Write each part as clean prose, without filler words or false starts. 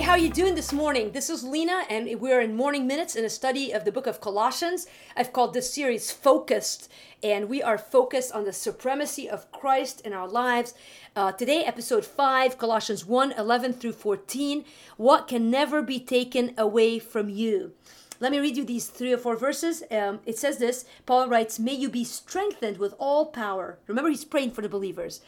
how are you doing this morning? This is Lena, and we're in Morning Minutes in a study of the book of Colossians. I've called this series Focused, and we are focused on the supremacy of Christ in our lives. Today, episode 5, Colossians 1:11 through 14. What can never be taken away from you? Let me read you these 3 or 4 verses. It says this. Paul writes, may you be strengthened with all power. Remember, he's praying for the believers.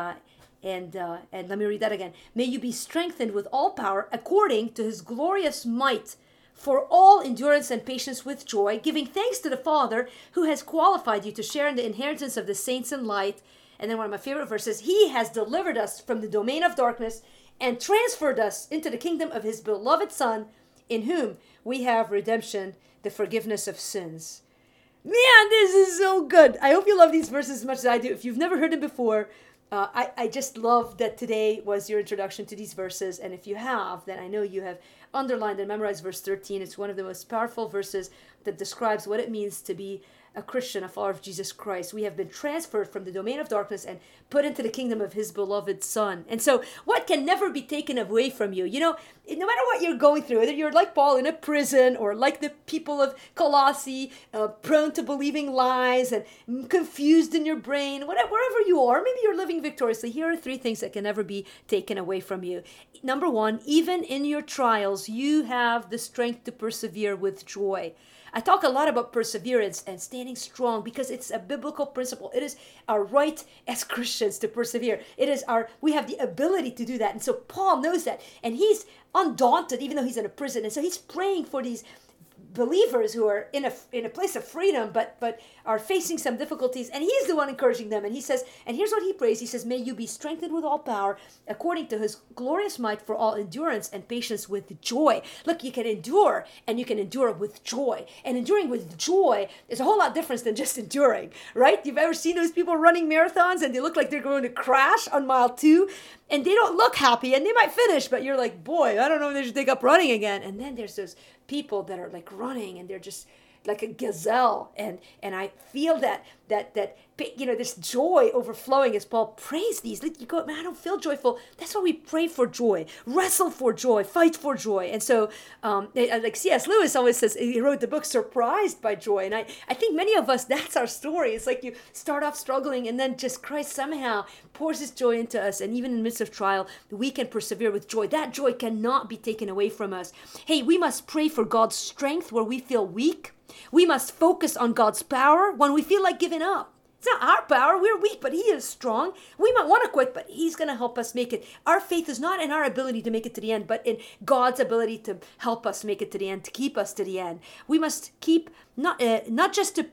And let me read that again. May you be strengthened with all power according to his glorious might, for all endurance and patience with joy, giving thanks to the Father who has qualified you to share in the inheritance of the saints in light. And then one of my favorite verses, he has delivered us from the domain of darkness and transferred us into the kingdom of his beloved Son, in whom we have redemption, the forgiveness of sins. Man, this is so good. I hope you love these verses as much as I do. If you've never heard them before, I just love that today was your introduction to these verses. And if you have, then I know you have underlined and memorized verse 13. It's one of the most powerful verses that describes what it means to be a Christian, a follower of Jesus Christ. We have been transferred from the domain of darkness and put into the kingdom of his beloved Son. And so what can never be taken away from you? You know, no matter what you're going through, whether you're like Paul in a prison or like the people of Colossae, prone to believing lies and confused in your brain, wherever you are, maybe you're living victoriously, here are 3 things that can never be taken away from you. Number 1, even in your trials, you have the strength to persevere with joy. I talk a lot about perseverance and standing strong because it's a biblical principle. It is our right as Christians to persevere. We have the ability to do that. And so Paul knows that. And he's undaunted, even though he's in a prison. And so he's praying for these believers who are in a place of freedom, but are facing some difficulties, and he's the one encouraging them. And he says, and here's what he prays. He says, may you be strengthened with all power according to his glorious might, for all endurance and patience with joy. Look, you can endure, and you can endure with joy. And enduring with joy is a whole lot different than just enduring, right? You've ever seen those people running marathons and they look like they're going to crash on mile 2, and they don't look happy, and they might finish, but you're like, boy, I don't know if they should take up running again. And then there's those people that are like running, and they're just like a gazelle, and I feel that this joy overflowing as Paul prays these. You go, man, I don't feel joyful. That's why we pray for joy, wrestle for joy, fight for joy. And so like C.S. Lewis always says, he wrote the book Surprised by Joy, and I think many of us, that's our story. It's like you start off struggling, and then just Christ somehow pours his joy into us, and even in the midst of trial, we can persevere with joy. That joy cannot be taken away from us. Hey, we must pray for God's strength where we feel weak. We must focus on God's power when we feel like giving up. It's not our power. We're weak, but he is strong. We might want to quit, but he's going to help us make it. Our faith is not in our ability to make it to the end, but in God's ability to help us make it to the end, to keep us to the end. We must we must not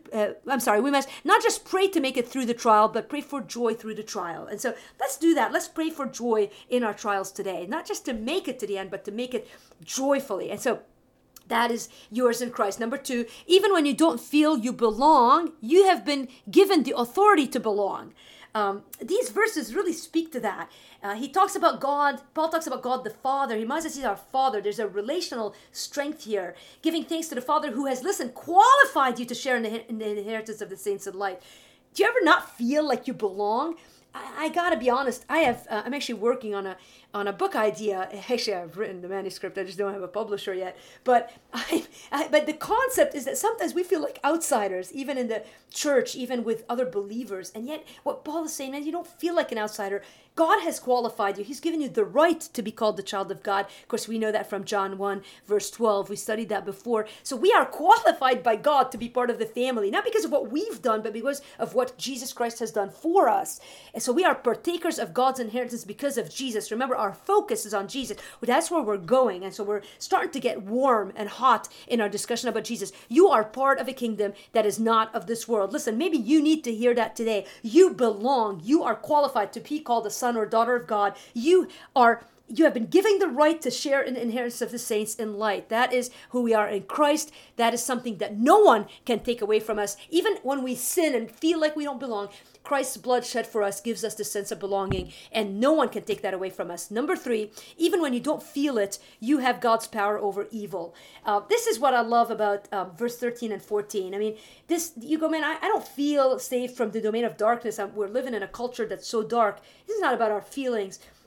just pray to make it through the trial, but pray for joy through the trial. And so let's do that. Let's pray for joy in our trials today, not just to make it to the end, but to make it joyfully. And so that is yours in Christ. Number 2, even when you don't feel you belong, you have been given the authority to belong. These verses really speak to that. He talks about God. Paul talks about God the Father. He reminds us he's our Father. There's a relational strength here. Giving thanks to the Father who has, qualified you to share in the inheritance of the saints in light. Do you ever not feel like you belong? I gotta be honest. I'm actually working on a book idea. Actually, I've written the manuscript. I just don't have a publisher yet. But but the concept is that sometimes we feel like outsiders, even in the church, even with other believers. And yet, what Paul is saying is, you don't feel like an outsider. God has qualified you. He's given you the right to be called the child of God. Of course, we know that from John 1, verse 12. We studied that before. So we are qualified by God to be part of the family, not because of what we've done, but because of what Jesus Christ has done for us. And so we are partakers of God's inheritance because of Jesus. Remember, our focus is on Jesus. That's where we're going. And so we're starting to get warm and hot in our discussion about Jesus. You are part of a kingdom that is not of this world. Listen, maybe you need to hear that today. You belong. You are qualified to be called a son or daughter of God. You have been given the right to share in the inheritance of the saints in light. That is who we are in Christ. That is something that no one can take away from us. Even when we sin and feel like we don't belong, Christ's blood shed for us gives us the sense of belonging, and no one can take that away from us. Number 3, even when you don't feel it, you have God's power over evil. This is what I love about verse 13 and 14. I mean, you go, man, I don't feel saved from the domain of darkness. We're living in a culture that's so dark. This is not about our feelings.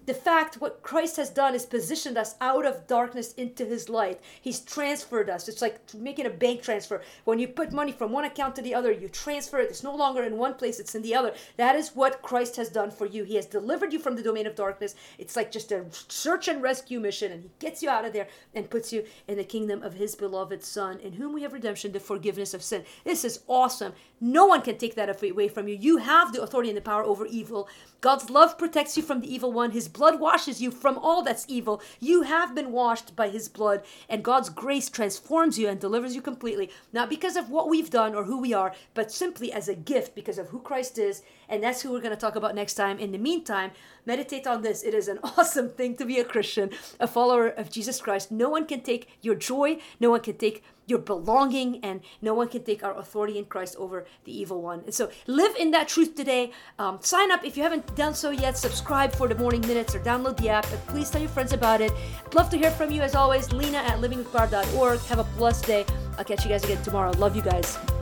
The fact what Christ has done is positioned us out of darkness into his light. He's transferred us. It's like making a bank transfer. When you put money from one account to the other, you transfer it. It's no longer in one place, it's in the other. That is what Christ has done for you. He has delivered you from the domain of darkness. It's like just a search and rescue mission, and he gets you out of there and puts you in the kingdom of his beloved Son, in whom we have redemption, the forgiveness of sin. This is awesome. No one can take that away from you. You have the authority and the power over evil. God's love protects you from the evil one. His blood washes you from all that's evil. You have been washed by his blood, and God's grace transforms you and delivers you completely, not because of what we've done or who we are, but simply as a gift because of who Christ is. And that's who we're going to talk about next time. In the meantime, meditate on this. It is an awesome thing to be a Christian, a follower of Jesus Christ. No one can take your joy. No one can take your belonging, and no one can take our authority in Christ over the evil one. And so live in that truth today. Sign up if you haven't done so yet. Subscribe for the Morning Minutes or download the app, and please tell your friends about it. I'd love to hear from you as always. Lena at livingwithgod.org. Have a blessed day. I'll catch you guys again tomorrow. Love you guys.